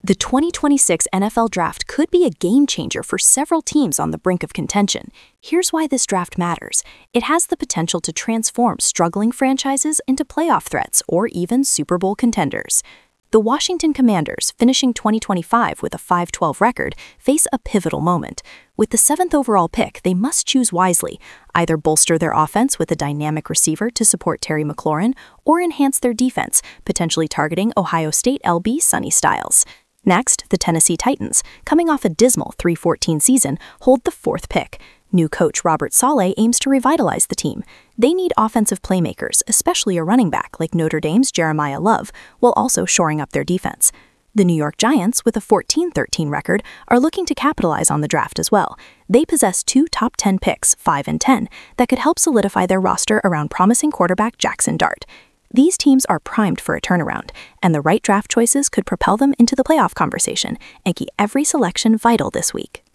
The 2026 NFL Draft could be a game changer for several teams on the brink of contention. Here's why this draft matters. It has the potential to transform struggling franchises into playoff threats or even Super Bowl contenders. The Washington Commanders, finishing 2025 with a 5-12 record, face a pivotal moment. With the 7th overall pick, they must choose wisely, either bolster their offense with a dynamic receiver to support Terry McLaurin or enhance their defense, potentially targeting Ohio State LB Sonny Styles. Next, the Tennessee Titans, coming off a dismal 3-14 season, hold the 4th pick. New coach Robert Saleh aims to revitalize the team. They need offensive playmakers, especially a running back like Notre Dame's Jeremiah Love, while also shoring up their defense. The New York Giants, with a 14-13 record, are looking to capitalize on the draft as well. They possess 2 top 10 picks, 5 and 10, that could help solidify their roster around promising quarterback Jackson Dart. These teams are primed for a turnaround, and the right draft choices could propel them into the playoff conversation and keep every selection vital this week.